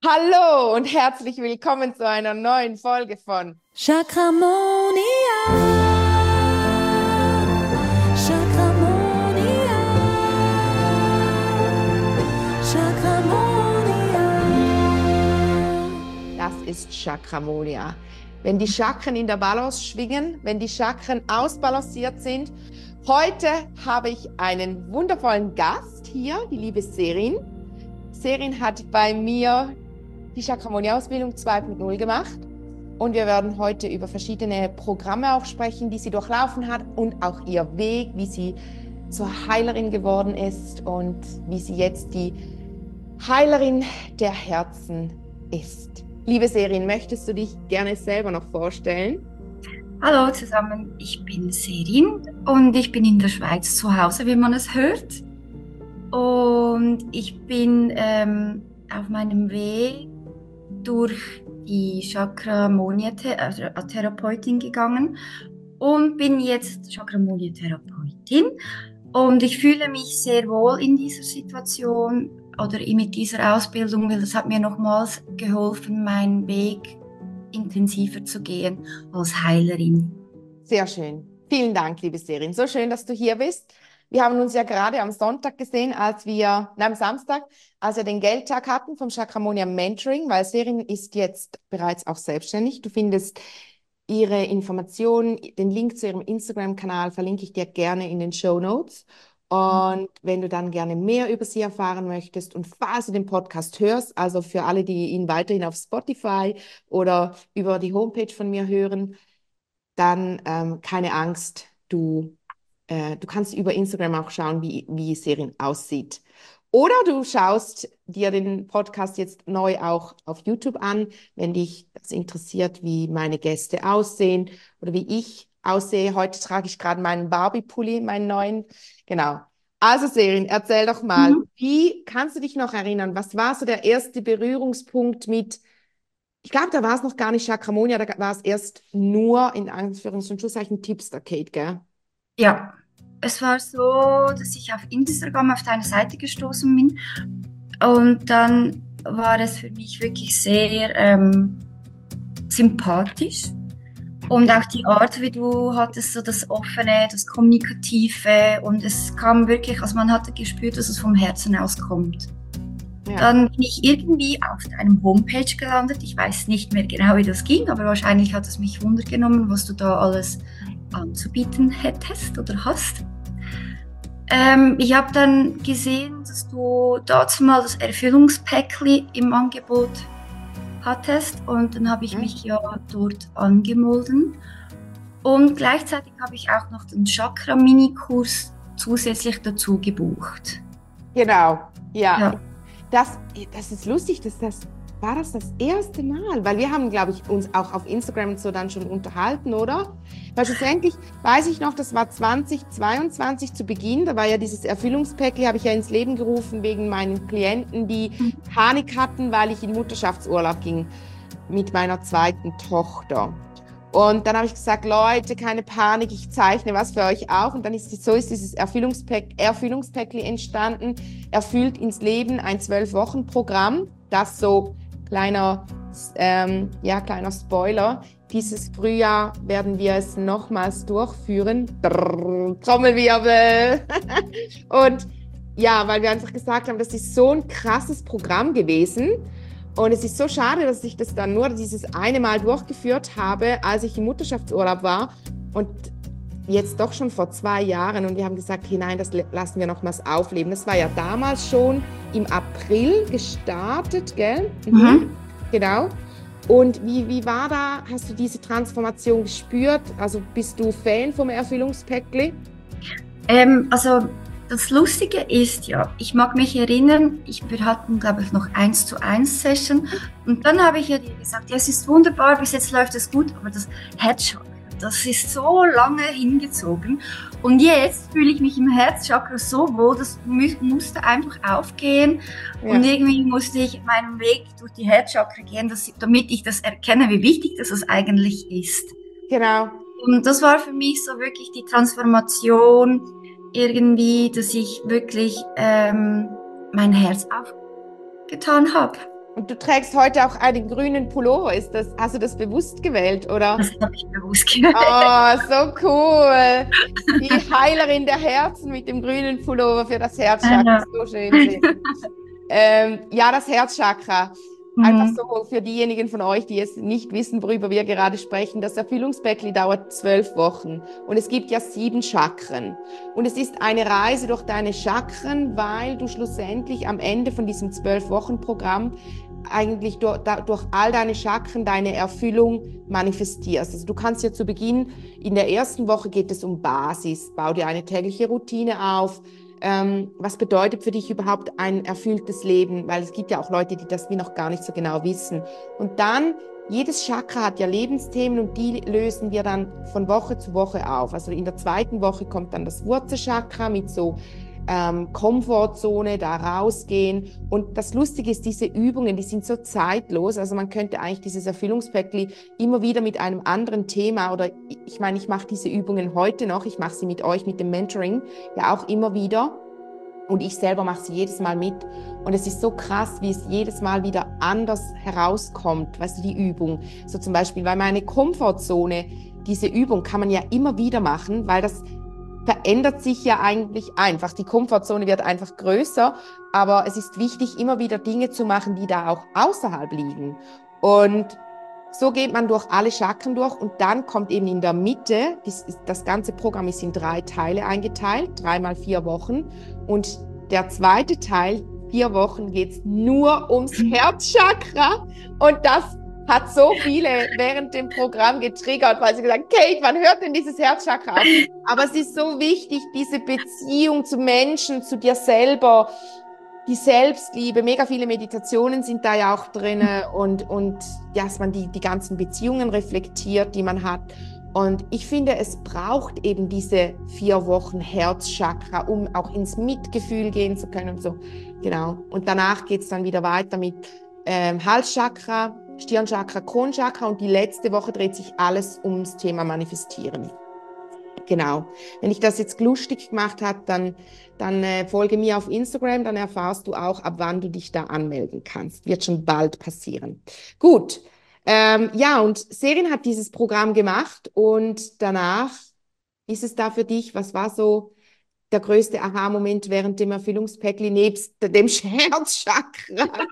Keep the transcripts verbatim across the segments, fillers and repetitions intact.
Hallo und herzlich willkommen zu einer neuen Folge von Chakramonia. Chakramonia. Chakramonia. Das ist Chakramonia. Wenn die Chakren in der Balance schwingen, wenn die Chakren ausbalanciert sind. Heute habe ich einen wundervollen Gast hier, die liebe Serin. Serin hat bei mir die Chakramonia-Ausbildung zwei Punkt null gemacht und wir werden heute über verschiedene Programme auch sprechen, die sie durchlaufen hat und auch ihr Weg, wie sie zur Heilerin geworden ist und wie sie jetzt die Heilerin der Herzen ist. Liebe Serin, möchtest du dich gerne selber noch vorstellen? Hallo zusammen, ich bin Serin und ich bin in der Schweiz zu Hause, wie man es hört. Und ich bin ähm, auf meinem Weg durch die Chakramonia-Therapeutin gegangen und bin jetzt Chakramonia-Therapeutin. Und ich fühle mich sehr wohl in dieser Situation oder mit dieser Ausbildung, weil das hat mir nochmals geholfen, meinen Weg intensiver zu gehen als Heilerin. Sehr schön. Vielen Dank, liebe Serin. So schön, dass du hier bist. Wir haben uns ja gerade am Sonntag gesehen, als wir, nein, am Samstag, als wir den Geldtag hatten vom Chakramonia Mentoring, weil Serin ist jetzt bereits auch selbstständig. Du findest ihre Informationen, den Link zu ihrem Instagram-Kanal verlinke ich dir gerne in den Shownotes. Und wenn du dann gerne mehr über sie erfahren möchtest und falls du den Podcast hörst, also für alle, die ihn weiterhin auf Spotify oder über die Homepage von mir hören, dann ähm, keine Angst, du äh, du kannst über Instagram auch schauen, wie, wie Serin aussieht. Oder du schaust dir den Podcast jetzt neu auch auf YouTube an, wenn dich das interessiert, wie meine Gäste aussehen oder wie ich aussehe. Heute trage ich gerade meinen Barbie-Pulli, meinen neuen. Genau. Also Serin, erzähl doch mal, Mhm. wie kannst du dich noch erinnern? Was war so der erste Berührungspunkt mit, ich glaube, da war es noch gar nicht Chakramonia, da war es erst nur in Anführungs- und Schlusszeichen Tipster-Kate, gell? Ja, es war so, dass ich auf Instagram auf deine Seite gestoßen bin und dann war es für mich wirklich sehr ähm, sympathisch und auch die Art, wie du hattest, so das Offene, das Kommunikative und es kam wirklich, also man hatte gespürt, dass es vom Herzen aus kommt. Ja. Dann bin ich irgendwie auf deinem Homepage gelandet. Ich weiß nicht mehr genau, wie das ging, aber wahrscheinlich hat es mich Wunder genommen, was du da alles anzubieten hättest oder hast. Ähm, ich habe dann gesehen, dass du dazu mal das Erfüllungspäckli im Angebot hattest und dann habe ich Mhm. mich ja dort angemeldet und gleichzeitig habe ich auch noch den Chakra-Mini-Kurs zusätzlich dazu gebucht. Genau, ja. Ja. Das, das ist lustig, dass das war das das erste Mal, weil wir haben, glaube ich, uns auch auf Instagram und so dann schon unterhalten, oder? Weil schlussendlich weiß ich noch, das war zweitausendzweiundzwanzig zu Beginn, da war ja dieses Erfüllungspäckli, habe ich ja ins Leben gerufen wegen meinen Klienten, die Panik hatten, weil ich in Mutterschaftsurlaub ging mit meiner zweiten Tochter. Und dann habe ich gesagt, Leute, keine Panik, ich zeichne was für euch auf. Und dann ist so ist dieses Erfüllungspäck, Erfüllungspäckli entstanden. Erfüllt ins Leben ein zwölf-Wochen-Programm, das so kleiner, ähm, ja, kleiner Spoiler. Dieses Frühjahr werden wir es nochmals durchführen. Drrr, Trommelwirbel. Und ja, weil wir einfach gesagt haben, das ist so ein krasses Programm gewesen. Und es ist so schade, dass ich das dann nur dieses eine Mal durchgeführt habe, als ich im Mutterschaftsurlaub war. Und jetzt doch schon vor zwei Jahren. Und wir haben gesagt, hey, nein, das lassen wir nochmals aufleben. Das war ja damals schon im April gestartet, gell? Mhm. Mhm. Genau. Und wie, wie war da, hast du diese Transformation gespürt? Also bist du Fan vom Erfüllungspäckli? Ähm, also das Lustige ist ja, ich mag mich erinnern, ich, wir hatten, glaube ich, noch eins zu eins Session und dann habe ich ja dir gesagt, ja, es ist wunderbar, bis jetzt läuft es gut, aber das Herzchakra, das ist so lange hingezogen und jetzt fühle ich mich im Herzchakra so wohl, das mu- musste einfach aufgehen Ja. und irgendwie musste ich meinen Weg durch die Herzchakra gehen, dass, damit ich das erkenne, wie wichtig das es eigentlich ist. Genau. Und das war für mich so wirklich die Transformation irgendwie, dass ich wirklich ähm, mein Herz aufgetan habe. Und du trägst heute auch einen grünen Pullover. Ist das, hast du das bewusst gewählt, oder? Das habe ich bewusst gewählt. Oh, so cool. Die Heilerin der Herzen mit dem grünen Pullover für das Herzchakra. So schön. Ähm, ja, das Herzchakra. Einfach Mhm. so für diejenigen von euch, die jetzt nicht wissen, worüber wir gerade sprechen. Das Erfüllungspäckli dauert zwölf Wochen und es gibt ja sieben Chakren. Und es ist eine Reise durch deine Chakren, weil du schlussendlich am Ende von diesem zwölf-Wochen-Programm eigentlich durch, durch all deine Chakren deine Erfüllung manifestierst. Also du kannst ja zu Beginn, in der ersten Woche geht es um Basis. Bau dir eine tägliche Routine auf. Ähm, was bedeutet für dich überhaupt ein erfülltes Leben? Weil es gibt ja auch Leute, die das wie noch gar nicht so genau wissen. Und dann, jedes Chakra hat ja Lebensthemen und die lösen wir dann von Woche zu Woche auf. Also in der zweiten Woche kommt dann das Wurzelchakra mit so ähm, Komfortzone, da rausgehen. Und das Lustige ist, diese Übungen, die sind so zeitlos. Also man könnte eigentlich dieses Erfüllungspäckli immer wieder mit einem anderen Thema oder ich meine, ich mache diese Übungen heute noch, ich mache sie mit euch, mit dem Mentoring, ja auch immer wieder. Und ich selber mache sie jedes Mal mit. Und es ist so krass, wie es jedes Mal wieder anders herauskommt, weißt du, die Übung. So zum Beispiel, weil meine Komfortzone, diese Übung kann man ja immer wieder machen, weil das verändert sich ja eigentlich einfach. Die Komfortzone wird einfach größer, aber es ist wichtig, immer wieder Dinge zu machen, die da auch außerhalb liegen. Und so geht man durch alle Chakren durch und dann kommt eben in der Mitte, das, das ganze Programm ist in drei Teile eingeteilt, dreimal vier Wochen. Und der zweite Teil, vier Wochen, geht es nur ums Herzchakra. Und das hat so viele während dem Programm getriggert, weil sie gesagt haben, Kate, wann hört denn dieses Herzchakra auf? Aber es ist so wichtig, diese Beziehung zu Menschen, zu dir selber, die Selbstliebe, mega viele Meditationen sind da ja auch drin und, und ja, dass man die, die ganzen Beziehungen reflektiert, die man hat. Und ich finde, es braucht eben diese vier Wochen Herzchakra, um auch ins Mitgefühl gehen zu können und so. Genau. Und danach geht es dann wieder weiter mit ähm, Halschakra, Stirnchakra, Kronchakra und die letzte Woche dreht sich alles ums Thema Manifestieren. Genau. Wenn ich das jetzt lustig gemacht habe, dann, dann äh, folge mir auf Instagram, dann erfahrst du auch, ab wann du dich da anmelden kannst. Wird schon bald passieren. Gut. Ähm, ja, und Serin hat dieses Programm gemacht und danach ist es da für dich, was war so der größte Aha-Moment während dem Erfüllungspäckli nebst dem Herzchakra?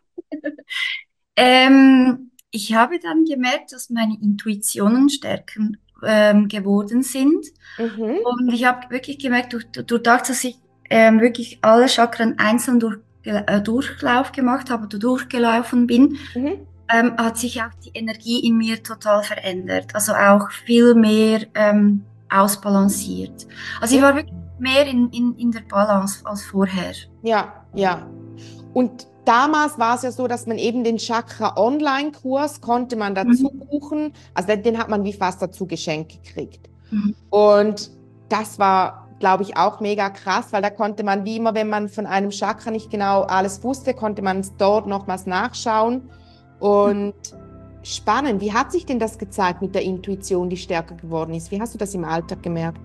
Ähm, ich habe dann gemerkt, dass meine Intuitionen stärker ähm, geworden sind. Mhm. Und ich habe wirklich gemerkt, durch, durch das, dass ich ähm, wirklich alle Chakren einzeln durch, äh, Durchlauf gemacht habe oder durchgelaufen bin, Mhm. ähm, hat sich auch die Energie in mir total verändert. Also auch viel mehr ähm, ausbalanciert. Also ich Ja. war wirklich mehr in, in, in der Balance als vorher. Ja, ja. Und damals war es ja so, dass man eben den Chakra-Online-Kurs konnte man dazu Mhm. buchen. Also den, den hat man wie fast dazu geschenkt gekriegt. Mhm. Und das war, glaube ich, auch mega krass, weil da konnte man wie immer, wenn man von einem Chakra nicht genau alles wusste, konnte man es dort nochmals nachschauen. Und spannend, wie hat sich denn das gezeigt mit der Intuition, die stärker geworden ist? Wie hast du das im Alltag gemerkt?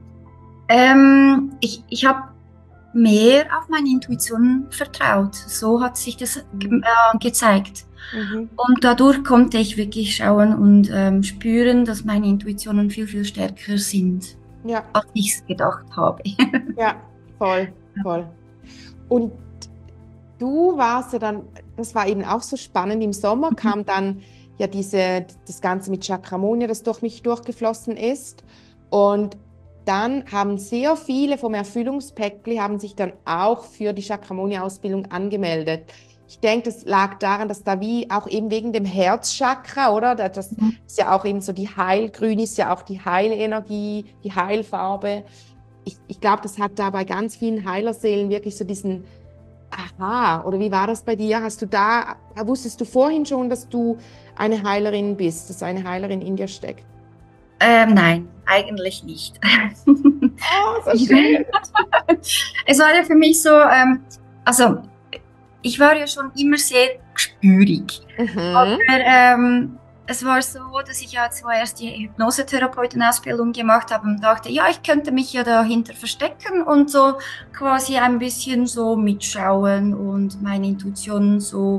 Ähm, ich ich habe mehr auf meine Intuition vertraut. So hat sich das ge äh, gezeigt. Mhm. Und dadurch konnte ich wirklich schauen und ähm, spüren, dass meine Intuitionen viel, viel stärker sind, Ja, als ich es gedacht habe. ja, voll, voll. Und du warst ja dann, das war eben auch so spannend, im Sommer kam dann ja diese, das Ganze mit Chakramonia, das durch mich durchgeflossen ist. Und dann haben sehr viele vom Erfüllungspäckli haben sich dann auch für die Chakramonia-Ausbildung angemeldet. Ich denke, das lag daran, dass da wie auch eben wegen dem Herzchakra, oder? Das ist ja auch eben so die Heilgrün, ist ja auch die Heilenergie, die Heilfarbe. Ich, ich glaube, das hat da bei ganz vielen Heilerseelen wirklich so diesen Aha, oder wie war das bei dir? Hast du da, wusstest du vorhin schon, dass du eine Heilerin bist, dass eine Heilerin in dir steckt? Ähm, nein, eigentlich nicht. Oh, so schön. Es war ja für mich so, ähm, also ich war ja schon immer sehr gespürig. Mhm. Aber ähm, es war so, dass ich ja zuerst die Hypnosetherapeutenausbildung gemacht habe und dachte, ja, ich könnte mich ja dahinter verstecken und so quasi ein bisschen so mitschauen und meine Intuition so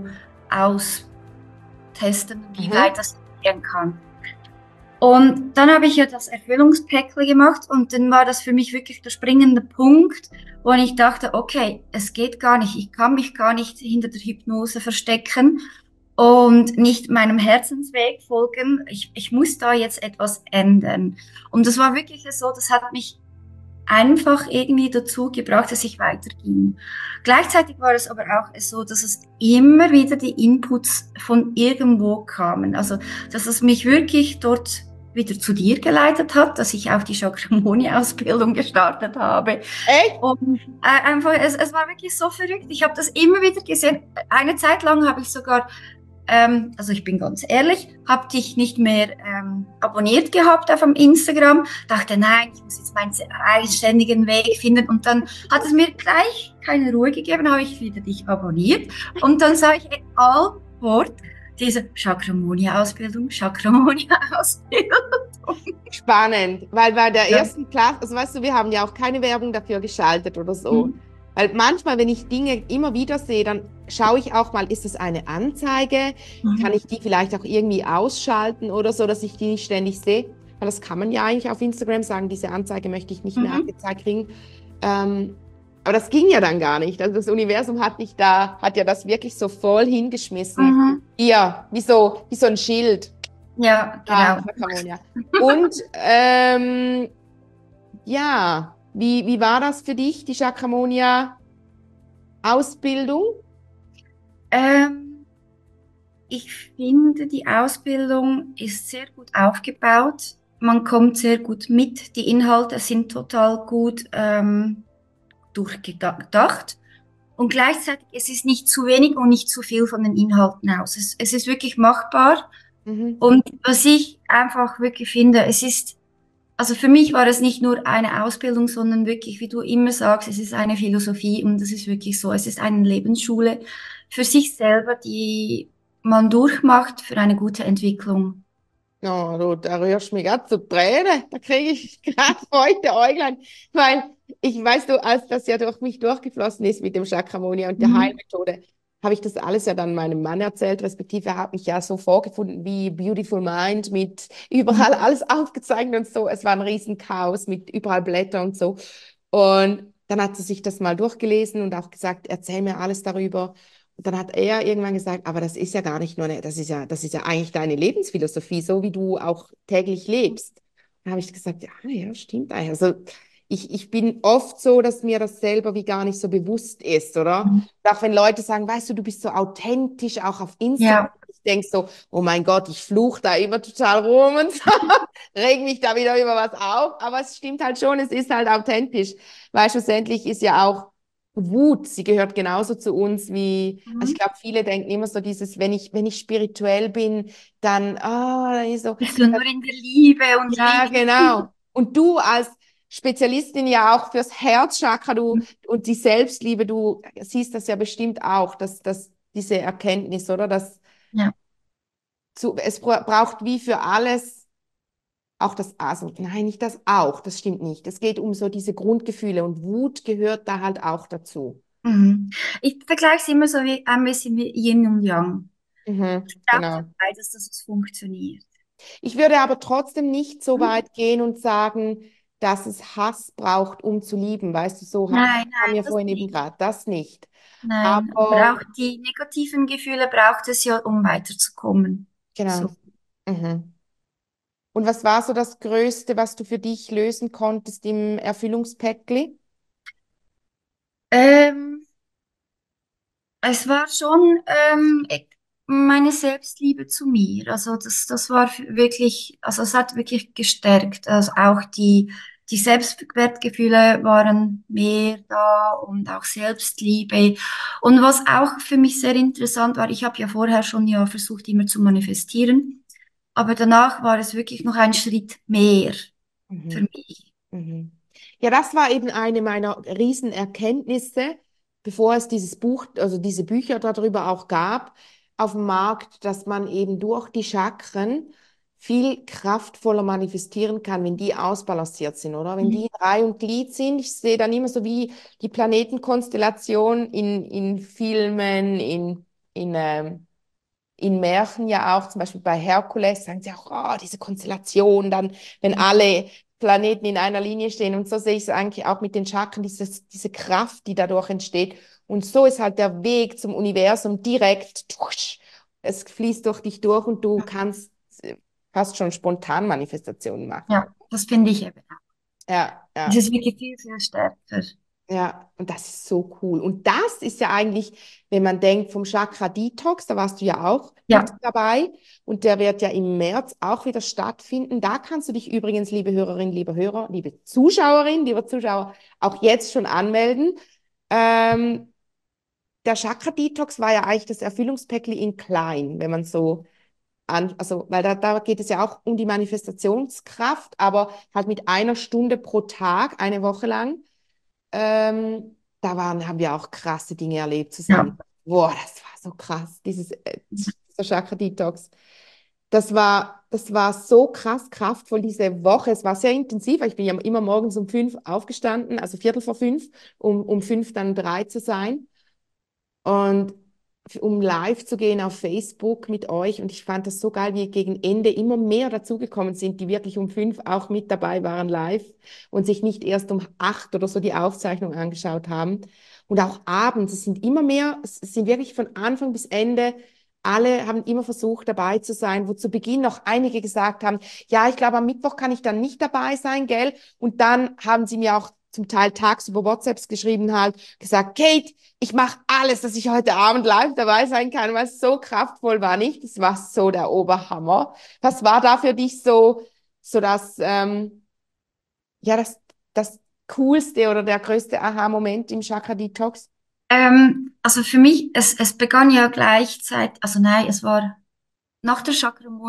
austesten, wie Mhm. weit das gehen kann. Und dann habe ich ja das Erfüllungspäckchen gemacht und dann war das für mich wirklich der springende Punkt, wo ich dachte, okay, es geht gar nicht, ich kann mich gar nicht hinter der Hypnose verstecken und nicht meinem Herzensweg folgen. Ich, ich muss da jetzt etwas ändern. Und das war wirklich so, das hat mich einfach irgendwie dazu gebracht, dass ich weiterging. Gleichzeitig war es aber auch so, dass es immer wieder die Inputs von irgendwo kamen. Also, dass es mich wirklich dort wieder zu dir geleitet hat, dass ich auch die Chakramoni-Ausbildung gestartet habe. Echt? Und äh, einfach, es, es war wirklich so verrückt. Ich habe das immer wieder gesehen. Eine Zeit lang habe ich sogar ähm, also ich bin ganz ehrlich, habe dich nicht mehr ähm, abonniert gehabt auf dem Instagram. Dachte, nein, ich muss jetzt meinen eigenständigen Weg finden. Und dann hat es mir gleich keine Ruhe gegeben, habe ich wieder dich abonniert. Und dann sah ich allfort diese Chakramoni-Ausbildung, Chakramoni-Ausbildung. Spannend, weil bei der Ja. ersten Klasse, also weißt du, wir haben ja auch keine Werbung dafür geschaltet oder so. Mhm. Weil manchmal, wenn ich Dinge immer wieder sehe, dann schaue ich auch mal, ist es eine Anzeige? Kann ich die vielleicht auch irgendwie ausschalten oder so, dass ich die nicht ständig sehe? Weil das kann man ja eigentlich auf Instagram sagen, diese Anzeige möchte ich nicht mehr Mhm. angezeigt kriegen. Ähm, aber das ging ja dann gar nicht. Also das Universum hat nicht da, hat ja das wirklich so voll hingeschmissen. Mhm. Ja, wie so, wie so ein Schild. Ja, Ja, genau. Chakramonia. Und ähm, ja, wie, wie war das für dich, die Chakramonia-Ausbildung? Ähm, Ich finde, die Ausbildung ist sehr gut aufgebaut. Man kommt sehr gut mit. Die Inhalte sind total gut ähm, durchgedacht. Und gleichzeitig, es ist nicht zu wenig und nicht zu viel von den Inhalten aus. Es, es ist wirklich machbar. Mhm. Und was ich einfach wirklich finde, es ist, also für mich war es nicht nur eine Ausbildung, sondern wirklich, wie du immer sagst, es ist eine Philosophie und das ist wirklich so. Es ist eine Lebensschule für sich selber, die man durchmacht für eine gute Entwicklung. Oh, du, da rührst du mich gerade zu Tränen. Da kriege ich gerade heute Äuglein. Weil ich weiß, du, als das ja durch mich durchgeflossen ist mit dem Chakramonia und der Mhm. Heilmethode, habe ich das alles ja dann meinem Mann erzählt, respektive er hat mich ja so vorgefunden wie Beautiful Mind mit überall Mhm. alles aufgezeichnet und so. Es war ein Riesenchaos mit überall Blätter und so. Und dann hat sie sich das mal durchgelesen und auch gesagt, erzähl mir alles darüber. Und dann hat er irgendwann gesagt, aber das ist ja gar nicht nur eine, das ist ja, das ist ja eigentlich deine Lebensphilosophie, so wie du auch täglich lebst. Dann habe ich gesagt, ja, ja, stimmt eigentlich. Also ich, ich bin oft so, dass mir das selber wie gar nicht so bewusst ist, oder? Mhm. Und auch wenn Leute sagen, weißt du, du bist so authentisch, auch auf Instagram. Ja. Ich denke so, oh mein Gott, ich fluche da immer total rum und so, reg mich da wieder über was auf. Aber es stimmt halt schon, es ist halt authentisch, weil schlussendlich ist ja auch Wut, sie gehört genauso zu uns wie, also ich Mhm. glaube, viele denken immer so dieses, wenn ich, wenn ich spirituell bin, dann, ah, dann ist so, Bist du nur in der Liebe und ja, liebst. genau. Und du als Spezialistin ja auch fürs Herzchakra, du und die Selbstliebe, du siehst das ja bestimmt auch, dass, dass diese Erkenntnis, oder? Dass Ja. zu, es bra- braucht wie für alles auch das, also nein, nicht das auch, das stimmt nicht. Es geht um so diese Grundgefühle und Wut gehört da halt auch dazu. Mhm. Ich vergleiche es immer so wie ein bisschen wie Yin und Yang. Es Mhm, braucht ja genau. beides, dass es funktioniert. Ich würde aber trotzdem nicht so Mhm. weit gehen und sagen, dass es Hass braucht, um zu lieben. Weißt du, so ha- Nein, haben nein, wir das vorhin eben nicht. gerade, das nicht. Nein, aber Aber auch die negativen Gefühle braucht es ja, um weiterzukommen. genau. So. Mhm. Und was war so das Größte, was du für dich lösen konntest im Erfüllungspäckli? Ähm, Es war schon ähm, e- meine Selbstliebe zu mir. Also das, das war wirklich, also es hat wirklich gestärkt. Also auch die, die Selbstwertgefühle waren mehr da und auch Selbstliebe. Und was auch für mich sehr interessant war, ich habe ja vorher schon ja versucht, immer zu manifestieren, aber danach war es wirklich noch ein Schritt mehr für Mhm. mich. Mhm. Ja, das war eben eine meiner Riesenerkenntnisse, bevor es dieses Buch, also diese Bücher darüber auch gab, auf dem Markt, dass man eben durch die Chakren viel kraftvoller manifestieren kann, wenn die ausbalanciert sind, oder? Wenn die in Reihe und Glied sind. Ich sehe dann immer so wie die Planetenkonstellation in, in Filmen, in, in ähm, in Märchen ja auch, zum Beispiel bei Herkules, sagen sie auch, oh, diese Konstellation, dann, wenn alle Planeten in einer Linie stehen. Und so sehe ich es eigentlich auch mit den Chakren, dieses, diese Kraft, die dadurch entsteht. Und so ist halt der Weg zum Universum direkt, tusch, es fließt durch dich durch und du kannst äh, fast schon spontan Manifestationen machen. Ja, das finde ich eben. Ja, Es ja. ist wirklich viel, viel stärker. Ja, und das ist so cool. Und das ist ja eigentlich, wenn man denkt vom Chakra Detox, da warst du ja auch mit Ja, dabei und der wird ja im März auch wieder stattfinden. Da kannst du dich übrigens, liebe Hörerin, liebe Hörer, liebe Zuschauerin, lieber Zuschauer, auch jetzt schon anmelden. Ähm, der Chakra Detox war ja eigentlich das Erfüllungspäckchen in klein, wenn man so an, also, weil da, da geht es ja auch um die Manifestationskraft, aber halt mit einer Stunde pro Tag, eine Woche lang. Ähm, da waren, haben wir auch krasse Dinge erlebt zusammen. ja. Boah, das war so krass, dieses, äh, dieser Chakra Detox. Das war, das war so krass kraftvoll diese Woche. Es war sehr intensiv. Ich bin ja immer morgens um fünf aufgestanden, also Viertel vor fünf, um, um fünf dann bereit zu sein. Und f- um live zu gehen auf Facebook mit euch. Und ich fand das so geil, wie gegen Ende immer mehr dazugekommen sind, die wirklich um fünf auch mit dabei waren live und sich nicht erst um acht oder so die Aufzeichnung angeschaut haben. Und auch abends, es sind immer mehr, es sind wirklich von Anfang bis Ende, alle haben immer versucht, dabei zu sein, wo zu Beginn noch einige gesagt haben, ja, ich glaube, am Mittwoch kann ich dann nicht dabei sein, gell? Und dann haben sie mir auch zum Teil tagsüber WhatsApps geschrieben, halt, gesagt, Kate, ich mache alles, dass ich heute Abend live dabei sein kann, weil es so kraftvoll war, nicht? Das war so der Oberhammer. Was war da für dich so, so das, ähm, ja, das, das coolste oder der größte Aha-Moment im Chakra Detox? Ähm, also für mich, es, es begann ja gleichzeitig, also nein, es war nach der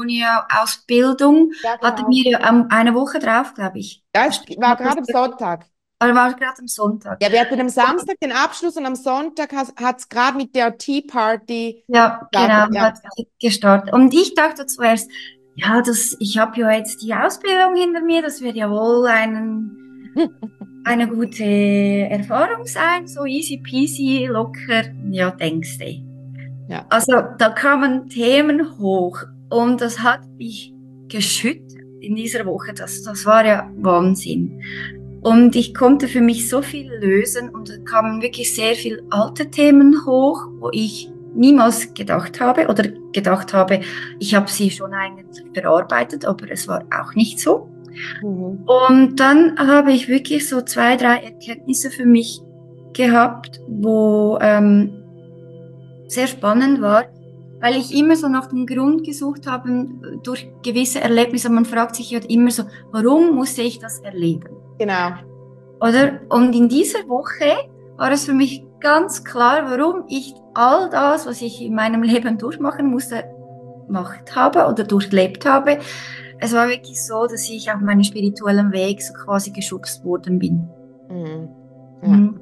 Chakramonia-Ausbildung, Ja, hatte genau. mir ja ähm, eine Woche drauf, glaube ich. Ja, es war gerade am Sonntag. Oder war gerade am Sonntag. Ja, wir hatten am Samstag den Abschluss und am Sonntag hat es gerade mit der Tea Party Ja, gestartet. genau, Ja. hat gestartet. Und ich dachte zuerst, ja, das, ich habe ja jetzt die Ausbildung hinter mir, das wird ja wohl einen, eine gute Erfahrung sein, so easy peasy, locker, ja, denkst du. Ja. Also da kamen Themen hoch und das hat mich geschüttelt in dieser Woche. Das, das war ja Wahnsinn. Und ich konnte für mich so viel lösen und es kamen wirklich sehr viele alte Themen hoch, wo ich niemals gedacht habe oder gedacht habe, ich habe sie schon eigentlich verarbeitet, aber es war auch nicht so. Mhm. Und dann habe ich wirklich so zwei, drei Erkenntnisse für mich gehabt, wo ähm, sehr spannend war, weil ich immer so nach dem Grund gesucht habe durch gewisse Erlebnisse. Man fragt sich ja immer so, warum musste ich das erleben? Genau. Oder? Und in dieser Woche war es für mich ganz klar, warum ich all das, was ich in meinem Leben durchmachen musste, gemacht habe oder durchlebt habe. Es war wirklich so, dass ich auf meinem spirituellen Weg so quasi geschubst worden bin. Mhm. Ja. Mhm.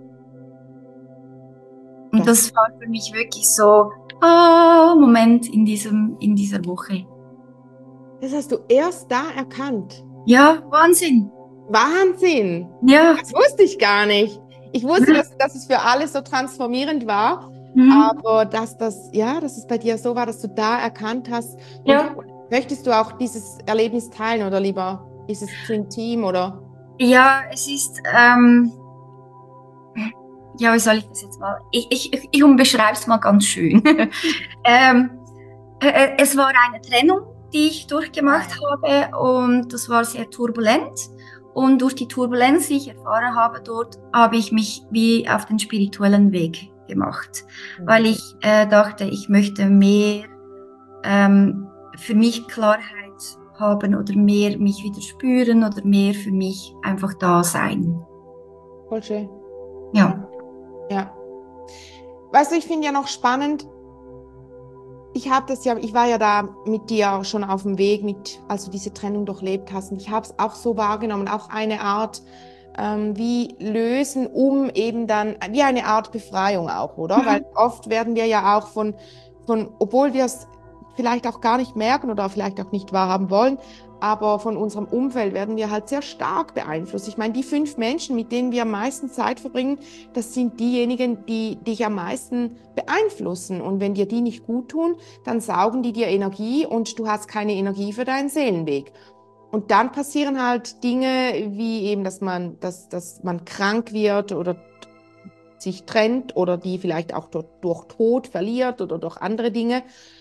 Und Das, das war für mich wirklich so, ah, Moment in diesem, in dieser Woche. das hast du erst da erkannt. Ja, Wahnsinn. Wahnsinn! Ja. Das wusste ich gar nicht. Ich wusste, dass, dass es für alle so transformierend war, Mhm. aber dass das, ja, dass es bei dir so war, dass du da erkannt hast. Und Ja. möchtest du auch dieses Erlebnis teilen oder lieber ist es zu intim oder? Ja, es ist, ähm, ja, wie soll ich das jetzt mal? Ich, ich, ich ich umbeschreibe es mal ganz schön. ähm, äh, äh, es war eine Trennung, die ich durchgemacht habe und das war sehr turbulent. Und durch die Turbulenz, die ich erfahren habe dort, habe ich mich wie auf den spirituellen Weg gemacht, Mhm. weil ich äh, dachte, ich möchte mehr ähm, für mich Klarheit haben oder mehr mich wieder spüren oder mehr für mich einfach da sein. Voll schön. Ja. Ja. Weißt du, ich finde ja noch spannend, ich habe das ja, ich war ja da mit dir auch schon auf dem Weg, mit, als du diese Trennung durchlebt hast. Und ich habe es auch so wahrgenommen, auch eine Art ähm, wie lösen, um eben dann, wie eine Art Befreiung auch, oder? Weil Mhm. oft werden wir ja auch von, von obwohl wir es vielleicht auch gar nicht merken oder vielleicht auch nicht wahrhaben wollen, aber von unserem Umfeld werden wir halt sehr stark beeinflusst. Ich meine, die fünf Menschen, mit denen wir am meisten Zeit verbringen, das sind diejenigen, die dich am meisten beeinflussen. Und wenn dir die nicht gut tun, dann saugen die dir Energie und du hast keine Energie für deinen Seelenweg. Und dann passieren halt Dinge wie eben, dass man, dass, dass man krank wird oder sich trennt oder die vielleicht auch durch, durch Tod verliert oder durch andere Dinge.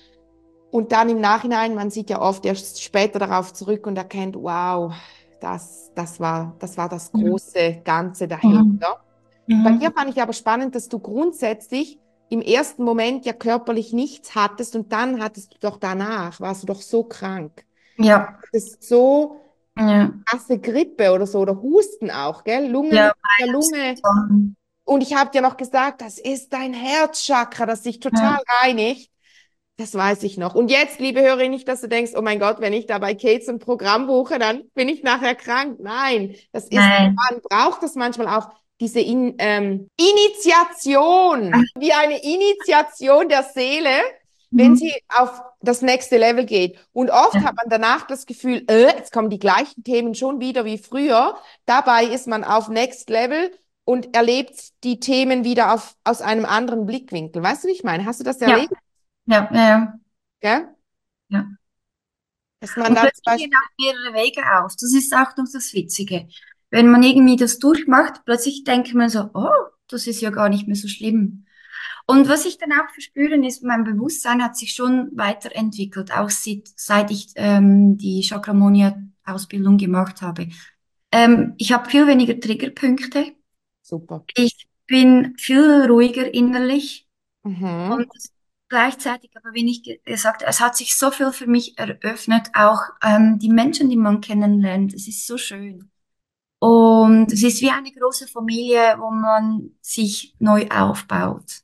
Und dann im Nachhinein, man sieht ja oft erst später darauf zurück und erkennt, wow, das, das war, das war das Mhm. große Ganze Mhm. dahinter. Bei dir Mhm. fand ich aber spannend, dass du grundsätzlich im ersten Moment ja körperlich nichts hattest und dann hattest du doch danach, warst du doch so krank. Ja, Das ist so ja, krasse Grippe oder so oder Husten auch, gell? Lungen, ja, der beides Lunge. zusammen. Und ich habe dir noch gesagt, das ist dein Herzchakra, das sich total Ja, reinigt. Das weiß ich noch. Und jetzt, liebe Hörerin, nicht, dass du denkst, oh mein Gott, wenn ich da bei Kate so ein Programm buche, dann bin ich nachher krank. Nein, das ist, nein. man braucht das manchmal auch, diese In, ähm, Initiation, wie eine Initiation der Seele, wenn sie Mhm. auf das nächste Level geht. Und oft Ja, hat man danach das Gefühl, äh, jetzt kommen die gleichen Themen schon wieder wie früher. Dabei ist man auf Next Level und erlebt die Themen wieder auf, aus einem anderen Blickwinkel. Weißt du, wie ich meine? Hast du das ja, erlebt? ja, ja, Gell? ja. Dass man Und dann zum plötzlich gehen Beispiel, auch mehrere Wege auf. Das ist auch noch das Witzige. Wenn man irgendwie das durchmacht, plötzlich denkt man so, oh, das ist ja gar nicht mehr so schlimm. Und was ich dann auch verspüren ist, mein Bewusstsein hat sich schon weiterentwickelt, auch seit, seit ich ähm, die Chakramonia-Ausbildung gemacht habe. Ähm, ich habe viel weniger Triggerpunkte. super. Ich bin viel ruhiger innerlich. Und Mhm. gleichzeitig aber, wie ich ge- gesagt habe, es hat sich so viel für mich eröffnet, auch ähm, die Menschen, die man kennenlernt. Es ist so schön. Und es ist wie eine große Familie, wo man sich neu aufbaut.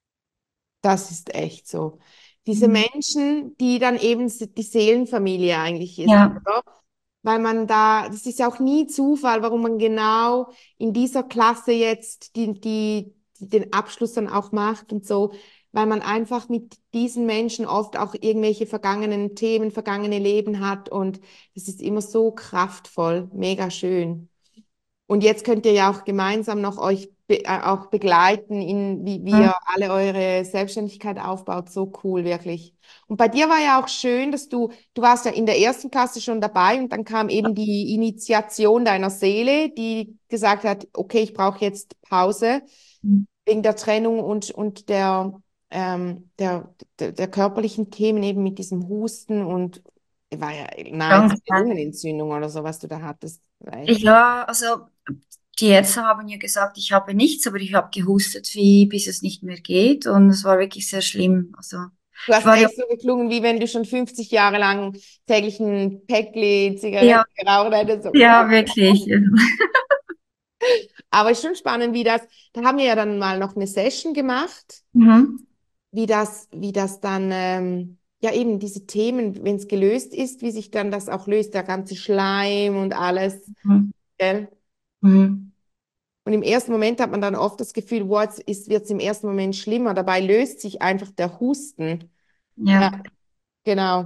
Das ist echt so. Diese Mhm. Menschen, die dann eben s- die Seelenfamilie eigentlich ist, Ja. oder? Weil man da, das ist ja auch nie Zufall, warum man genau in dieser Klasse jetzt die, die, die den Abschluss dann auch macht und so, weil man einfach mit diesen Menschen oft auch irgendwelche vergangenen Themen, vergangene Leben hat und es ist immer so kraftvoll, mega schön. Und jetzt könnt ihr ja auch gemeinsam noch euch be äh, auch begleiten, in, wie, wie Mhm. ihr alle eure Selbstständigkeit aufbaut. So cool, wirklich. Und bei dir war ja auch schön, dass du, du warst ja in der ersten Klasse schon dabei und dann kam eben die Initiation deiner Seele, die gesagt hat, okay, ich brauche jetzt Pause wegen der Trennung und, und der, ähm, der, der, der körperlichen Themen eben mit diesem Husten und war ja nahezu eine Krankheit. Lungenentzündung oder so, was du da hattest. War echt. Ja, also die Ärzte haben ja gesagt, ich habe nichts, aber ich habe gehustet, wie bis es nicht mehr geht. Und es war wirklich sehr schlimm. Also Du ich hast war ja, echt so geklungen, wie wenn du schon fünfzig Jahre lang täglich ein Päckli ja, Zigaretten geraucht hättest. So. ja, wirklich. Aber es ist schon spannend, wie das, da haben wir ja dann mal noch eine Session gemacht, Mhm. wie das, wie das dann, ähm, ja eben diese Themen, wenn es gelöst ist, wie sich dann das auch löst, der ganze Schleim und alles, Mhm. gell? Mhm. Und im ersten Moment hat man dann oft das Gefühl, wow, jetzt wird es im ersten Moment schlimmer. Dabei löst sich einfach der Husten. Ja, Ja, genau.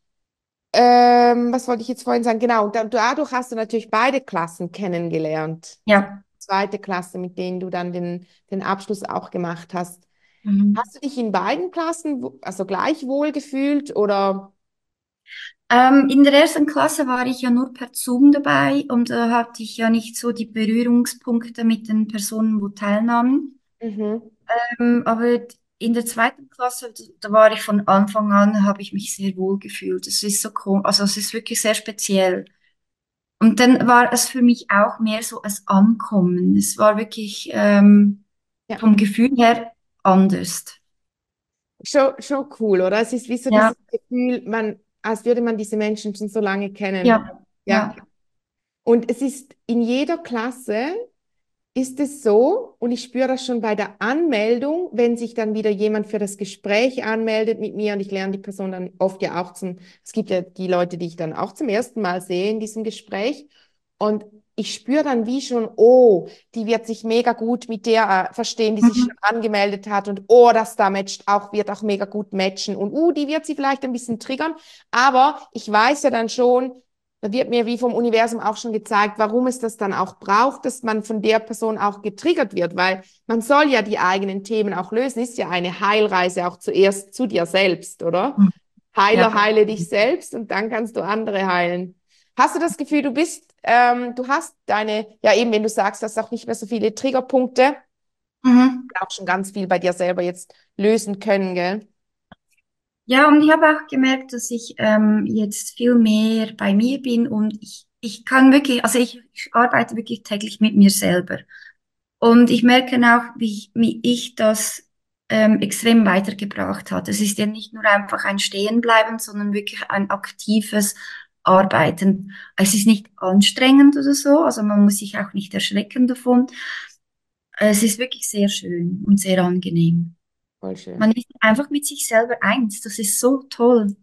Ähm, was wollte ich jetzt vorhin sagen? Genau, und da- dadurch hast du natürlich beide Klassen kennengelernt. ja. Zweite Klasse, mit denen du dann den, den Abschluss auch gemacht hast. Mhm. Hast du dich in beiden Klassen wo- also gleich wohl gefühlt oder? Ähm, in der ersten Klasse war ich ja nur per Zoom dabei und da hatte ich ja nicht so die Berührungspunkte mit den Personen, wo teilnahmen. Mhm. Ähm, aber in der zweiten Klasse, da war ich von Anfang an, habe ich mich sehr wohl gefühlt. Es ist so komisch, also es ist wirklich sehr speziell. Und dann war es für mich auch mehr so als Ankommen. Es war wirklich ähm, Ja, vom Gefühl her anders. schon, schon cool, oder? Es ist wie so Ja, dieses Gefühl, man, als würde man diese Menschen schon so lange kennen. ja, Ja. ja. Und es ist in jeder Klasse. Ist es so, und ich spüre das schon bei der Anmeldung, wenn sich dann wieder jemand für das Gespräch anmeldet mit mir und ich lerne die Person dann oft ja auch zum, es gibt ja die Leute, die ich dann auch zum ersten Mal sehe in diesem Gespräch. Und ich spüre dann wie schon, oh, die wird sich mega gut mit der äh, verstehen, die sich Mhm. schon angemeldet hat und oh, das da matcht auch, wird auch mega gut matchen und uh, die wird sie vielleicht ein bisschen triggern, aber ich weiß ja dann schon, da wird mir wie vom Universum auch schon gezeigt, warum es das dann auch braucht, dass man von der Person auch getriggert wird, weil man soll ja die eigenen Themen auch lösen, ist ja eine Heilreise auch zuerst zu dir selbst, oder? Mhm. Heiler, Ja. heile dich selbst und dann kannst du andere heilen. Hast du das Gefühl, du bist, ähm, du hast deine, ja eben, wenn du sagst, du hast auch nicht mehr so viele Triggerpunkte, Mhm. auch schon ganz viel bei dir selber jetzt lösen können, gell? Ja, und ich habe auch gemerkt, dass ich ähm, jetzt viel mehr bei mir bin und ich, ich kann wirklich, also ich, ich arbeite wirklich täglich mit mir selber. Und ich merke auch, wie ich, wie ich das ähm, extrem weitergebracht hat. Es ist ja nicht nur einfach ein Stehenbleiben, sondern wirklich ein aktives Arbeiten. Es ist nicht anstrengend oder so, also man muss sich auch nicht erschrecken davon. Es ist wirklich sehr schön und sehr angenehm. Voll schön. Man ist einfach mit sich selber eins. Das ist so toll.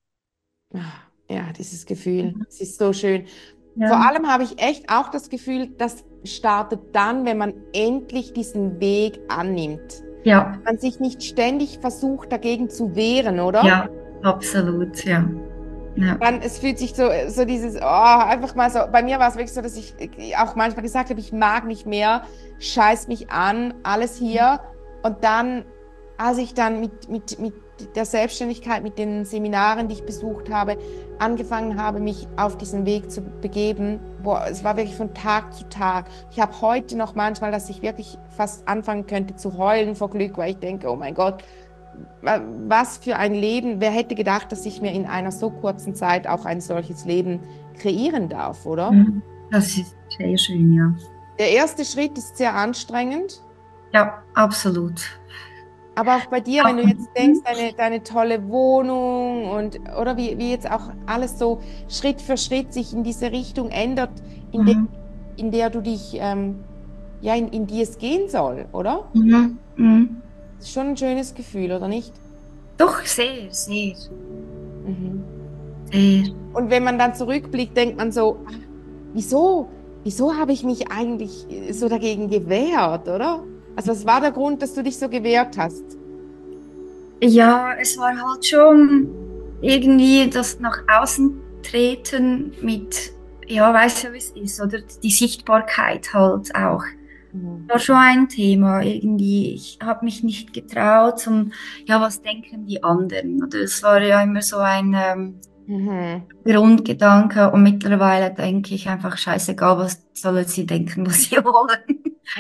Ah, ja, dieses Gefühl, es ist so schön. Vor Ja, allem habe ich echt auch das Gefühl, das startet dann, wenn man endlich diesen Weg annimmt. ja, Man sich nicht ständig versucht, dagegen zu wehren, oder? ja, absolut, ja, ja. Dann, es fühlt sich so, so dieses, oh, einfach mal so, bei mir war es wirklich so, dass ich auch manchmal gesagt habe, ich mag nicht mehr, scheiß mich an, alles hier. Und dann, als ich dann mit, mit, mit der Selbstständigkeit, mit den Seminaren, die ich besucht habe, angefangen habe, mich auf diesen Weg zu begeben, boah, es war wirklich von Tag zu Tag. Ich habe heute noch manchmal, dass ich wirklich fast anfangen könnte zu heulen vor Glück, weil ich denke, oh mein Gott, was für ein Leben, wer hätte gedacht, dass ich mir in einer so kurzen Zeit auch ein solches Leben kreieren darf, oder? Mhm. Das ist sehr schön, ja. Der erste Schritt ist sehr anstrengend, Ja, absolut. aber auch bei dir, wenn Ja, du jetzt denkst, deine, deine tolle Wohnung und oder wie, wie jetzt auch alles so Schritt für Schritt sich in diese Richtung ändert, in der, mhm. in der du dich, ähm, ja, in, in die es gehen soll, oder? Mhm. Mhm. Das ist schon ein schönes Gefühl, oder nicht? Doch, sehr, sehr, Mhm. sehr. Und wenn man dann zurückblickt, denkt man so, ah, wieso, wieso habe ich mich eigentlich so dagegen gewehrt, oder? Also was war der Grund, dass du dich so gewehrt hast? Ja, es war halt schon irgendwie das nach außen treten mit, ja, weißt du, wie es ist, oder die Sichtbarkeit halt auch. Mhm. War schon ein Thema irgendwie. Ich habe mich nicht getraut zum, ja, was denken die anderen? Oder es war ja immer so ein ähm, Mhm. Grundgedanke und mittlerweile denke ich einfach, scheißegal, was sollen sie denken, was sie wollen.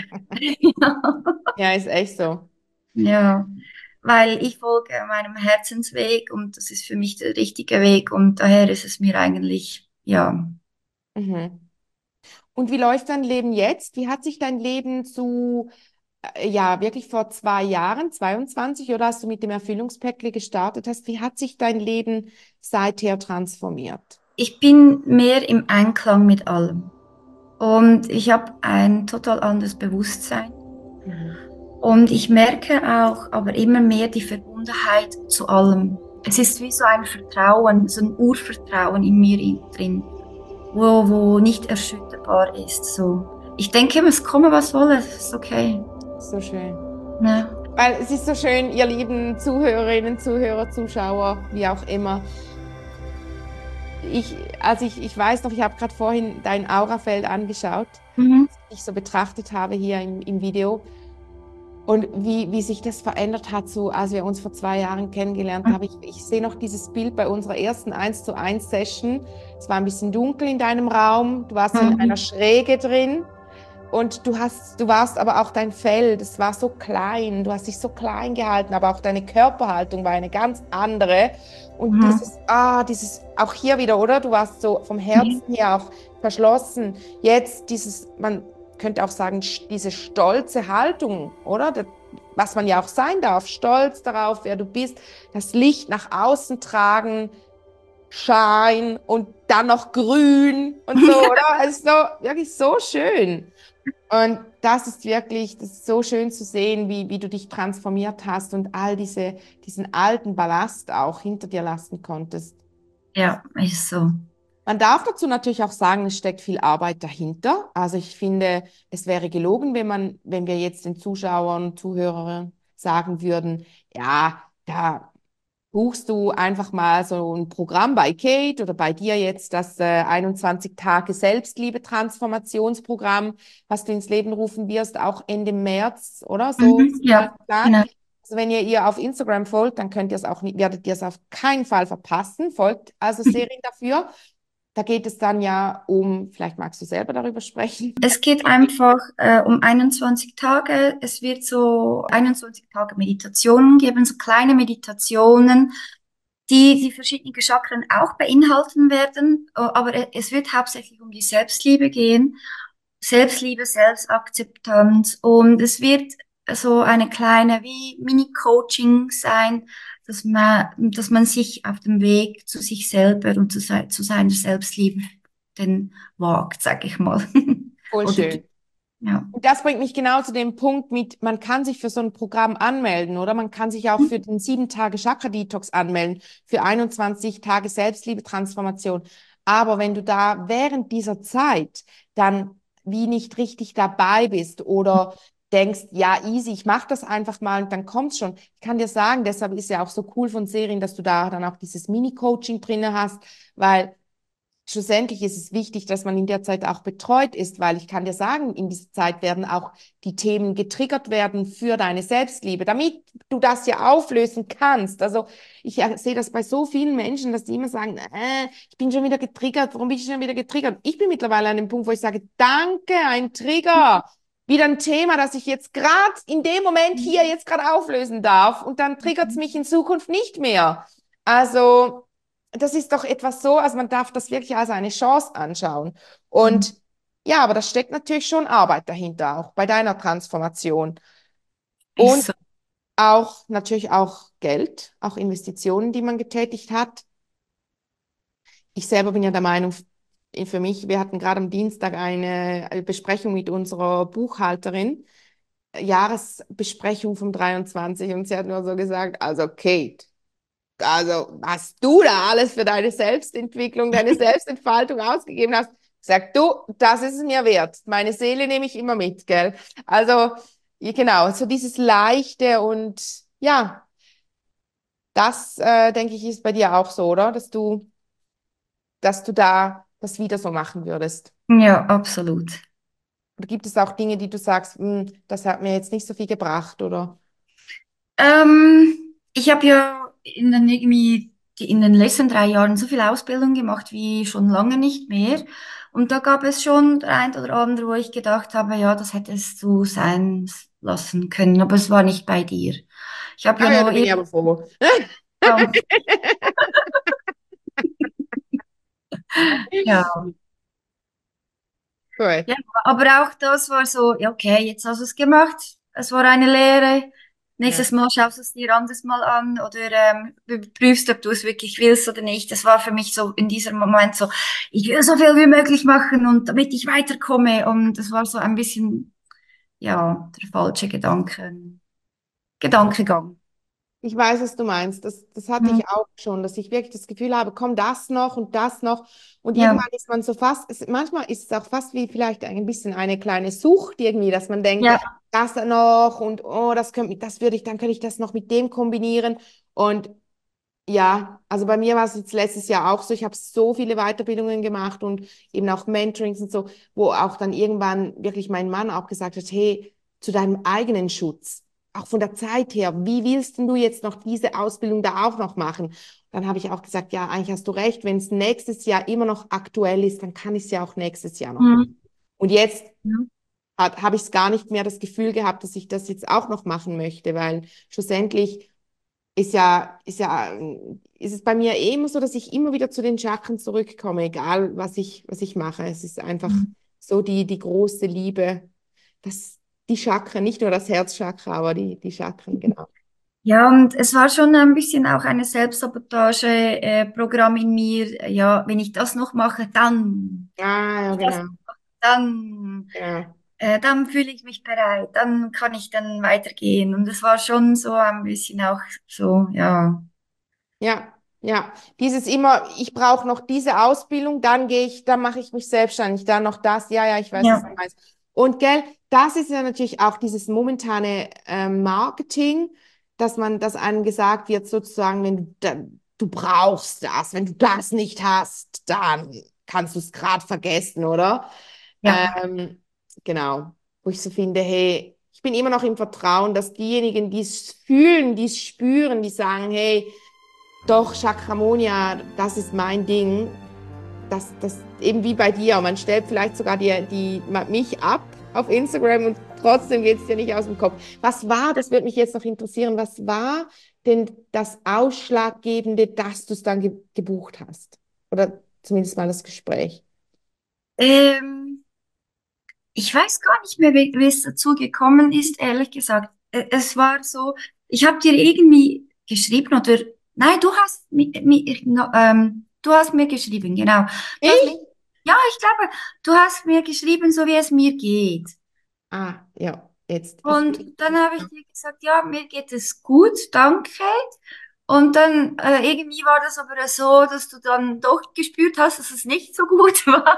Ja, ist echt so. Ja, weil ich folge meinem Herzensweg und das ist für mich der richtige Weg und daher ist es mir eigentlich, ja. Mhm. Und wie läuft dein Leben jetzt? Wie hat sich dein Leben zu, äh, ja, wirklich vor zwei Jahren, zweiundzwanzig, oder hast du mit dem Erfüllungspäckli gestartet hast, wie hat sich dein Leben seither transformiert? Ich bin mehr im Einklang mit allem und ich habe ein total anderes Bewusstsein. Mhm. Und ich merke auch aber immer mehr die Verbundenheit zu allem. Es ist wie so ein Vertrauen, so ein Urvertrauen in mir in- drin, wo, wo nicht erschütterbar ist. So. Ich denke, es komme, was wolle, es ist okay. So schön. Ne? Weil es ist so schön, ihr lieben Zuhörerinnen, Zuhörer, Zuschauer, wie auch immer. Ich, also ich, ich weiß noch, ich habe gerade vorhin dein Aurafeld angeschaut, Mhm. als ich so betrachtet habe hier im, im Video. Und wie, wie sich das verändert hat, so als wir uns vor zwei Jahren kennengelernt haben. Ich, ich sehe noch dieses Bild bei unserer ersten eins zu eins Session. Es war ein bisschen dunkel in deinem Raum. Du warst so in einer Mhm. Schräge drin. Und du hast, du warst aber auch dein Fell, das war so klein, du hast dich so klein gehalten, aber auch deine Körperhaltung war eine ganz andere. Und Mhm. dieses, ah, dieses, auch hier wieder, oder? Du warst so vom Mhm. Herzen her auch verschlossen. Jetzt dieses, man könnte auch sagen, sch- diese stolze Haltung, oder? Das, was man ja auch sein darf, stolz darauf, wer du bist, das Licht nach außen tragen, Schein und dann noch grün und so, oder? Es ist so, wirklich so schön. Und das ist wirklich, das ist so schön zu sehen, wie, wie du dich transformiert hast und all diese, diesen alten Ballast auch hinter dir lassen konntest. Ja, ist so. Man darf dazu natürlich auch sagen, es steckt viel Arbeit dahinter. Also ich finde, es wäre gelogen, wenn man, wenn wir jetzt den Zuschauern, Zuhörern sagen würden, ja, da buchst du einfach mal so ein Programm bei Kate oder bei dir jetzt das äh, einundzwanzig Tage Selbstliebe-Transformationsprogramm, was du ins Leben rufen wirst, auch Ende März, oder? So Mhm, ist der ja, Plan. genau. Also wenn ihr ihr auf Instagram folgt, dann könnt ihr es auch nicht, werdet ihr es auf keinen Fall verpassen. Folgt also Serien dafür. Da geht es dann ja um, vielleicht magst du selber darüber sprechen. Es geht einfach äh, um einundzwanzig Tage. Es wird so einundzwanzig Tage Meditationen geben, so kleine Meditationen, die die verschiedenen Chakren auch beinhalten werden. Äh, Aber e- es wird hauptsächlich um die Selbstliebe gehen. Selbstliebe, Selbstakzeptanz. Und es wird so eine kleine wie Mini-Coaching sein, dass man, dass man sich auf dem Weg zu sich selber und zu, sei, zu seiner Selbstliebe den wagt, sag ich mal. Voll Oder die, schön. ja. Und das bringt mich genau zu dem Punkt mit, man kann sich für so ein Programm anmelden, oder? Man kann sich auch für den sieben Tage Chakra Detox anmelden, für einundzwanzig Tage Selbstliebe-Transformation. Aber wenn du da während dieser Zeit dann wie nicht richtig dabei bist oder denkst, ja, easy, ich mache das einfach mal und dann kommt's schon. Ich kann dir sagen, deshalb ist ja auch so cool von Serien, dass du da dann auch dieses Mini-Coaching drinne hast, weil schlussendlich ist es wichtig, dass man in der Zeit auch betreut ist, weil ich kann dir sagen, in dieser Zeit werden auch die Themen getriggert werden für deine Selbstliebe, damit du das ja auflösen kannst. Also ich äh, sehe das bei so vielen Menschen, dass die immer sagen, äh, ich bin schon wieder getriggert, warum bin ich schon wieder getriggert? Ich bin mittlerweile an dem Punkt, wo ich sage, danke, ein Trigger. Wieder ein Thema, das ich jetzt gerade in dem Moment hier jetzt gerade auflösen darf und dann triggert es mich in Zukunft nicht mehr. Also das ist doch etwas so, also man darf das wirklich als eine Chance anschauen. Und ja, aber da steckt natürlich schon Arbeit dahinter, auch bei deiner Transformation. Ist Und so. auch natürlich auch Geld, auch Investitionen, die man getätigt hat. Ich selber bin ja der Meinung, für mich, wir hatten gerade am Dienstag eine Besprechung mit unserer Buchhalterin, Jahresbesprechung vom dreiundzwanzig, und sie hat nur so gesagt, also Kate, also was du da alles für deine Selbstentwicklung, deine Selbstentfaltung ausgegeben hast, sag du, das ist es mir wert. Meine Seele nehme ich immer mit, gell? Also, ja, genau, so dieses Leichte und ja, das äh, denke ich ist bei dir auch so, oder? Dass du, dass du da das wieder so machen würdest. Ja, absolut. Oder gibt es auch Dinge, die du sagst, "Hm, das hat mir jetzt nicht so viel gebracht, oder? Ähm, ich habe ja in den, irgendwie die, in den letzten drei Jahren so viel Ausbildung gemacht wie schon lange nicht mehr. Und da gab es schon der ein oder andere, wo ich gedacht habe, ja, das hättest du sein lassen können, aber es war nicht bei dir. Ich habe ja Ah ja, da noch bin ich aber froh. irgendwann, ja, Gut. ja, aber auch das war so, ja, okay, jetzt hast du es gemacht. Es war eine Lehre. Ja. Nächstes Mal schaust du es dir anders mal an oder ähm, überprüfst, ob du es wirklich willst oder nicht. Das war für mich so in diesem Moment so, ich will so viel wie möglich machen und damit ich weiterkomme. Und das war so ein bisschen, ja, der falsche Gedanken, Gedankengang. Ich weiß, was du meinst. Das, das hatte Mhm. ich auch schon, dass ich wirklich das Gefühl habe, komm, das noch und das noch. Und Ja, irgendwann ist man so fast, es, manchmal ist es auch fast wie vielleicht ein bisschen eine kleine Sucht irgendwie, dass man denkt, ja, das noch und oh, das könnte, das würde ich, dann könnte ich das noch mit dem kombinieren. Und ja, also bei mir war es jetzt letztes Jahr auch so, ich habe so viele Weiterbildungen gemacht und eben auch Mentorings und so, wo auch dann irgendwann wirklich mein Mann auch gesagt hat, hey, zu deinem eigenen Schutz, auch von der Zeit her, wie willst denn du jetzt noch diese Ausbildung da auch noch machen? Dann habe ich auch gesagt, ja, eigentlich hast du recht, wenn es nächstes Jahr immer noch aktuell ist, dann kann ich es ja auch nächstes Jahr noch machen. mhm. Und jetzt Ja. habe ich es gar nicht mehr das Gefühl gehabt, dass ich das jetzt auch noch machen möchte, weil schlussendlich ist ja, ist ja, ähm, ist es bei mir eh immer so, dass ich immer wieder zu den Chakren zurückkomme, egal was ich, was ich mache. Es ist einfach so die, die große Liebe, dass die Chakren, nicht nur das Herzchakra, aber die, die Chakren, genau. Ja, und es war schon ein bisschen auch eine Selbstsabotage-Programm in mir. Ja, wenn ich das noch mache, dann, Ah, ja, das, genau. dann, Ja. äh, dann fühle ich mich bereit, dann kann ich dann weitergehen. Und es war schon so ein bisschen auch so, ja. Ja. Ja, dieses immer, ich brauche noch diese Ausbildung, dann gehe ich, dann mache ich mich selbstständig, dann noch das, ja, ja, ich weiß, was du Ja. meinst. Und gell, das ist ja natürlich auch dieses momentane ähm, Marketing, dass man, dass einem gesagt wird, sozusagen, wenn du, da, du brauchst das, wenn du das nicht hast, dann kannst du es gerade vergessen, oder? Ja. Ähm, genau, wo ich so finde, hey, ich bin immer noch im Vertrauen, dass diejenigen, die es fühlen, die es spüren, die sagen, hey, doch, Chakramonia, das ist mein Ding. Das, das eben wie bei dir. Man stellt vielleicht sogar die, die, mich ab auf Instagram und trotzdem geht es dir nicht aus dem Kopf. Was war, das würde mich jetzt noch interessieren, was war denn das Ausschlaggebende, dass du es dann ge gebucht hast? Oder zumindest mal das Gespräch. Ähm, Ich weiß gar nicht mehr, wie, wie es dazu gekommen ist, ehrlich gesagt. Äh, Es war so, ich habe dir irgendwie geschrieben oder nein, du hast mir, mir, ähm, du hast mir geschrieben, genau. Du hast mir, Ich? ja, ich glaube, du hast mir geschrieben, so wie es mir geht. Ah, ja, jetzt. Also, Und dann habe ich dir gesagt, ja, mir geht es gut, danke. Und dann äh, irgendwie war das aber so, dass du dann doch gespürt hast, dass es nicht so gut war.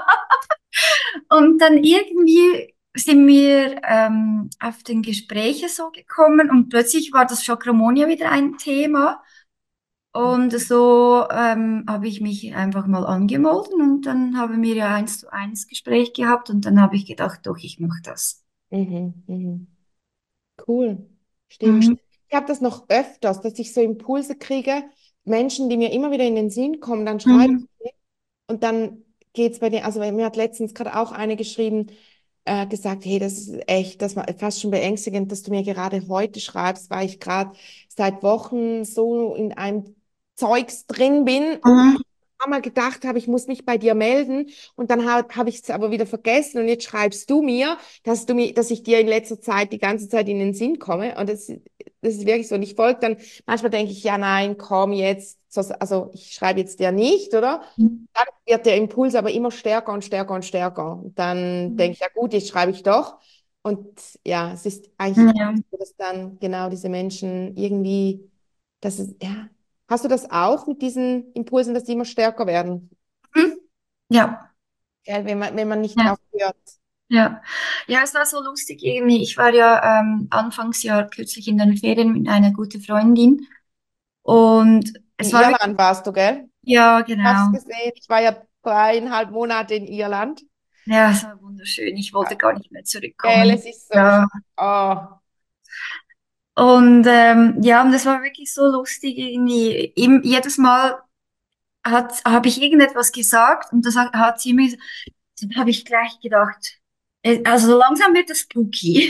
Und dann irgendwie sind wir ähm, auf den Gespräche so gekommen und plötzlich war das Chakramonia wieder ein Thema. Und so ähm, habe ich mich einfach mal angemeldet und dann haben wir ja eins zu eins Gespräch gehabt und dann habe ich gedacht, doch, ich mache das. mhm, mhm. Cool. Stimmt. Mhm. Ich habe das noch öfters, dass ich so Impulse kriege, Menschen, die mir immer wieder in den Sinn kommen, dann schreibe Mhm. ich und dann geht es bei denen, also mir hat letztens gerade auch eine geschrieben, äh, gesagt, hey, das ist echt, das war fast schon beängstigend, dass du mir gerade heute schreibst, weil ich gerade seit Wochen so in einem Zeugs drin bin und Mhm. mal gedacht habe, ich muss mich bei dir melden und dann habe hab ich es aber wieder vergessen und jetzt schreibst du mir, dass du mir, dass ich dir in letzter Zeit die ganze Zeit in den Sinn komme und das, das ist wirklich so. Und ich folge dann, manchmal denke ich, ja, nein, komm jetzt, so, also ich schreibe jetzt dir nicht, oder? Dann wird der Impuls aber immer stärker und stärker und stärker. Und dann denke ich, ja gut, jetzt schreibe ich doch. Und ja, es ist eigentlich Ja. so, dass dann genau diese Menschen irgendwie, das ist, ja. Hast du das auch mit diesen Impulsen, dass die immer stärker werden? Mhm. Ja. Gell, wenn man, wenn man nicht Ja. drauf hört. Ja. Ja, es war so lustig irgendwie. Ich war ja ähm, Anfangsjahr kürzlich in den Ferien mit einer guten Freundin und In es war wirklich, Irland warst du, gell? ja, Ich habe es genau. gesehen. Ich war ja dreieinhalb Monate in Irland. Ja, es war wunderschön. Ich wollte gar nicht mehr Gell, zurückkommen. es ist so schön. Ja. Oh. Und ähm, ja, und es war wirklich so lustig irgendwie. Im, jedes Mal hat, habe ich irgendetwas gesagt und das hat, hat sie mir, dann habe ich gleich gedacht, äh, also langsam wird es spooky.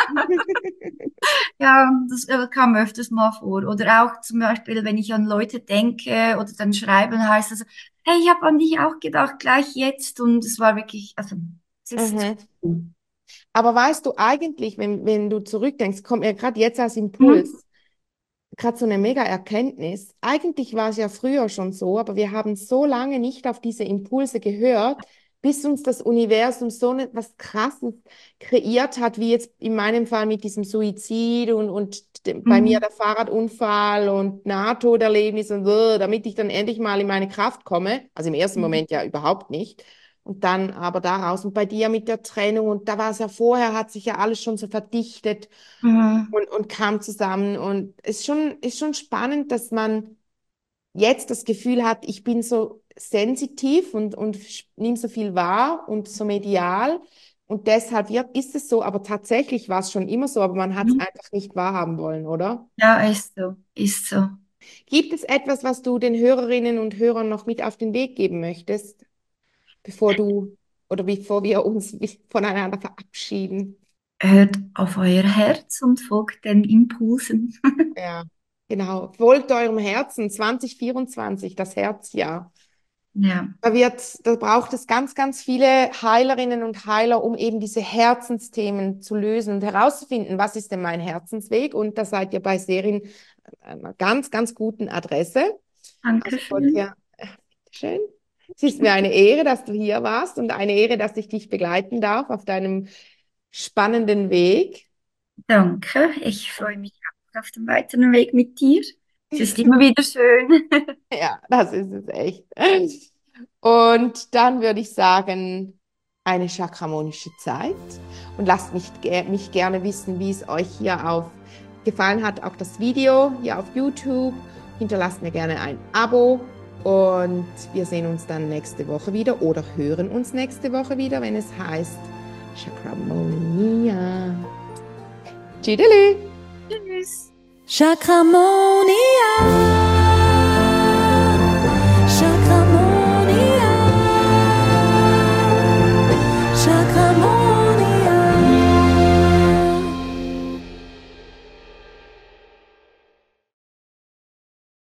Ja, das äh, kam öfters mal vor. Oder auch zum Beispiel, wenn ich an Leute denke oder dann schreiben, heißt es, hey, ich habe an dich auch gedacht, gleich jetzt. Und es war wirklich, also, es ist. Mhm. Aber weißt du, eigentlich, wenn, wenn du zurückdenkst, kommt mir gerade jetzt als Mhm. Impuls, gerade so eine Mega-Erkenntnis. Eigentlich war es ja früher schon so, aber wir haben so lange nicht auf diese Impulse gehört, bis uns das Universum so ne, was Krasses kreiert hat, wie jetzt in meinem Fall mit diesem Suizid und, und dem, bei mir Mhm. der Fahrradunfall und Nahtoderlebnis und so, damit ich dann endlich mal in meine Kraft komme. Also im ersten Moment ja überhaupt nicht. Und dann aber daraus und bei dir mit der Trennung und da war es ja vorher, hat sich ja alles schon so verdichtet Mhm. und, und kam zusammen. Und es ist schon, ist schon spannend, dass man jetzt das Gefühl hat, ich bin so sensitiv und, und nehme so viel wahr und so medial. Und deshalb wird, ist es so, aber tatsächlich war es schon immer so, aber man hat es Mhm. einfach nicht wahrhaben wollen, oder? Ja, ist so, ist so. Gibt es etwas, was du den Hörerinnen und Hörern noch mit auf den Weg geben möchtest, bevor du oder bevor wir uns voneinander verabschieden? Hört auf euer Herz und folgt den Impulsen. Ja, genau. Folgt eurem Herzen zwanzig vierundzwanzig, das Herzjahr. Ja, Da wird, da braucht es ganz, ganz viele Heilerinnen und Heiler, um eben diese Herzensthemen zu lösen und herauszufinden, was ist denn mein Herzensweg? Und da seid ihr bei Serin einer ganz, ganz guten Adresse. danke Also folgt schön. ihr, schön. Es ist mir eine Ehre, dass du hier warst und eine Ehre, dass ich dich begleiten darf auf deinem spannenden Weg. Danke. Ich freue mich auch auf den weiteren Weg mit dir. Es ist immer wieder schön. Ja, das ist es echt. Und dann würde ich sagen, eine chakramonische Zeit. Und lasst mich, ge- mich gerne wissen, wie es euch hier auf gefallen hat, auch das Video hier auf YouTube. Hinterlasst mir gerne ein Abo und wir sehen uns dann nächste Woche wieder oder hören uns nächste Woche wieder, wenn es heißt Chakramonia. Tschüdelü! Tschüss. Chakramonia.